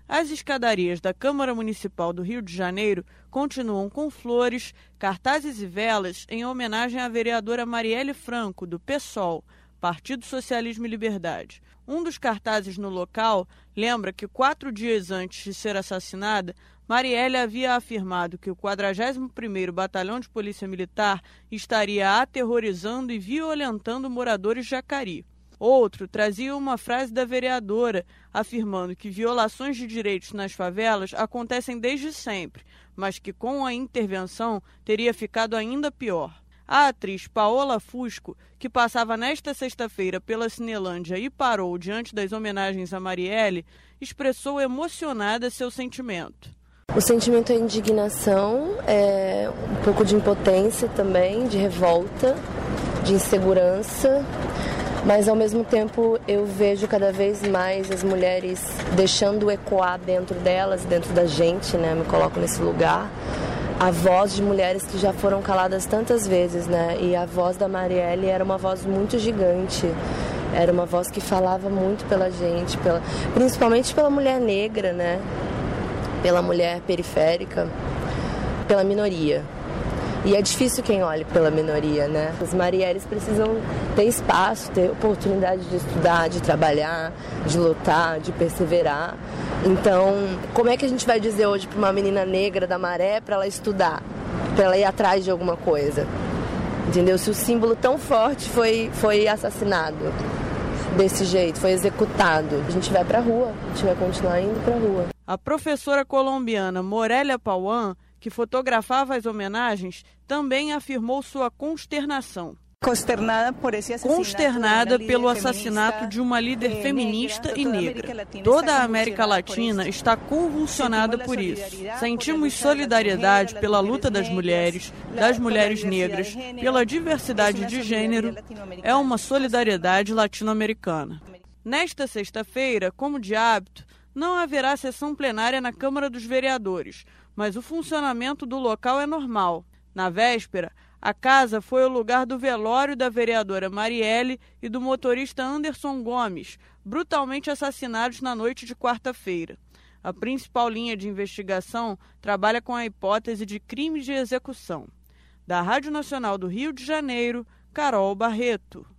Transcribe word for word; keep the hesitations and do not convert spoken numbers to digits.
As escadarias da Câmara Municipal do Rio de Janeiro continuam com flores, cartazes e velas em homenagem à vereadora Marielle Franco, do PSOL, Partido Socialismo e Liberdade. Um dos cartazes no local lembra que quatro dias antes de ser assassinada, Marielle havia afirmado que o quadragésimo primeiro Batalhão de Polícia Militar estaria aterrorizando e violentando moradores de Jacari. Outro trazia uma frase da vereadora, afirmando que violações de direitos nas favelas acontecem desde sempre, mas que com a intervenção teria ficado ainda pior. A atriz Paola Fusco, que passava nesta sexta-feira pela Cinelândia e parou diante das homenagens a Marielle, expressou emocionada seu sentimento. O sentimento é indignação, é um pouco de impotência também, de revolta, de insegurança. Mas, ao mesmo tempo, eu vejo cada vez mais as mulheres deixando ecoar dentro delas, dentro da gente, né? Me coloco nesse lugar. A voz de mulheres que já foram caladas tantas vezes, né? E a voz da Marielle era uma voz muito gigante. Era uma voz que falava muito pela gente, pela, principalmente pela mulher negra, né? Pela mulher periférica, pela minoria. E é difícil quem olhe pela minoria, né? As Marielles precisam ter espaço, ter oportunidade de estudar, de trabalhar, de lutar, de perseverar. Então, como é que a gente vai dizer hoje para uma menina negra da Maré para ela estudar, para ela ir atrás de alguma coisa? Entendeu? Se o símbolo tão forte foi, foi assassinado desse jeito, foi executado, a gente vai para a rua, a gente vai continuar indo para a rua. A professora colombiana Morelia Pauan, que fotografava as homenagens, também afirmou sua consternação. Consternada, por esse Consternada pelo assassinato de uma líder feminista e negra. Toda a América Latina está convulsionada por isso. Sentimos solidariedade pela luta das mulheres, das mulheres negras, pela diversidade de gênero. É uma solidariedade latino-americana. Nesta sexta-feira, como de hábito, não haverá sessão plenária na Câmara dos Vereadores, mas o funcionamento do local é normal. Na véspera, a casa foi o lugar do velório da vereadora Marielle e do motorista Anderson Gomes, brutalmente assassinados na noite de quarta-feira. A principal linha de investigação trabalha com a hipótese de crime de execução. Da Rádio Nacional do Rio de Janeiro, Carol Barreto.